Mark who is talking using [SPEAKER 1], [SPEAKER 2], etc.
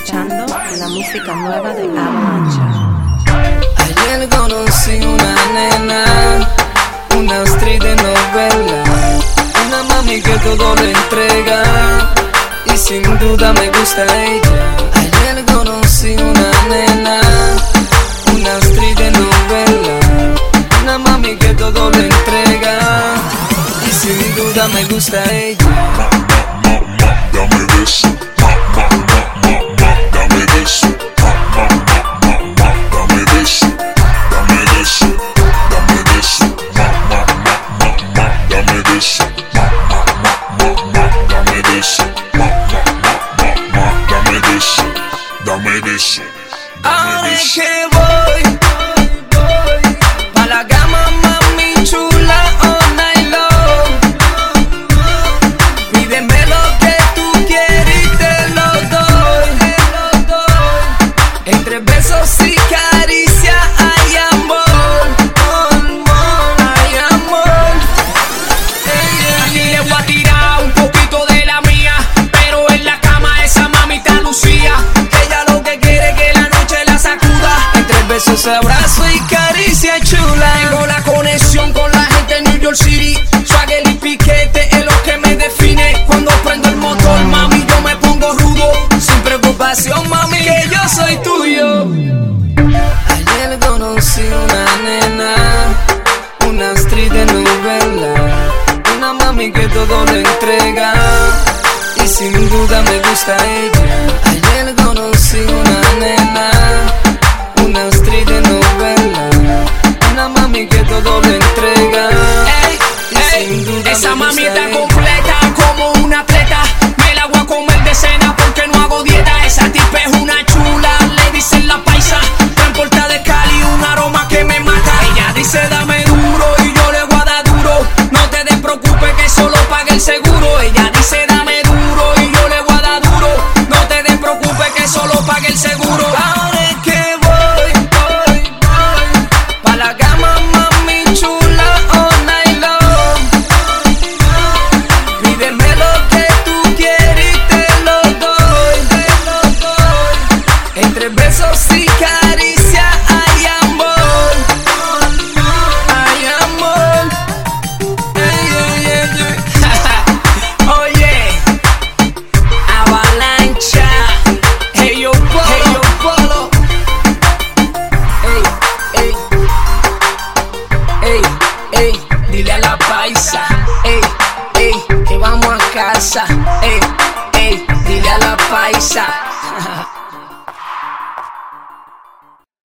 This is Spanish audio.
[SPEAKER 1] escuchando la música nueva de Avalancha.
[SPEAKER 2] Ayer conocí una nena, una actriz de novela, una mami que todo le entrega y sin duda me gusta ella. Ayer conocí una nena, una actriz de novela, una mami que todo le entrega y sin duda me gusta ella.
[SPEAKER 3] Dame beso, dame beso, dame beso, dame beso, dame beso, dame beso, dame beso, dame beso, dame beso.
[SPEAKER 2] Ahora es que voy pa' la cama, mami chula, all night long. Pídeme lo que tú quieres y te lo doy. Entre besos y caricias hay amor, hay amor.
[SPEAKER 4] Aquí le voy a tirar un poquito de la mía, pero en la cama esa mamita lucía.
[SPEAKER 2] Ella lo que quiere es que la noche la sacuda. Entre besos, abrazo y caricia chula.
[SPEAKER 4] Tengo la conexión con la gente de New York City. Swagger y piquete es lo que me define. Cuando prendo el motor, mami, yo me pongo rudo.
[SPEAKER 2] Sin preocupación, mami, que yo soy tuyo. Ayer conocí una nena, una actriz de novela, una mami que todo le entrega y sin duda me gusta ella. Ayer conocí una nena, una actriz de novela, una mami que todo le entrega y sin duda
[SPEAKER 4] Esa
[SPEAKER 2] me
[SPEAKER 4] mami
[SPEAKER 2] gusta
[SPEAKER 4] está
[SPEAKER 2] ella.
[SPEAKER 4] completa como una atleta. Me la voy a comer de cena porque no hago dieta. Esa tipa es una chula, le dicen la paisa. Transporta de Cali un aroma que me mata. Ella dice dame duro y yo le voy a dar duro. No te des preocupes que solo pague el seguro. Ella dice dame duro y yo le voy a dar duro. No te des preocupes que solo pague el seguro.
[SPEAKER 2] Ahora es que voy pa' la cama, mami chula, all night long. Pídeme lo que tú quieres y te lo doy. Entre besos y caricias hay amor, hay amor.
[SPEAKER 4] Oye, Avalancha, hey yo Polo,
[SPEAKER 2] Ey, dile a la paisa, que vamos a casa. Dile a la paisa.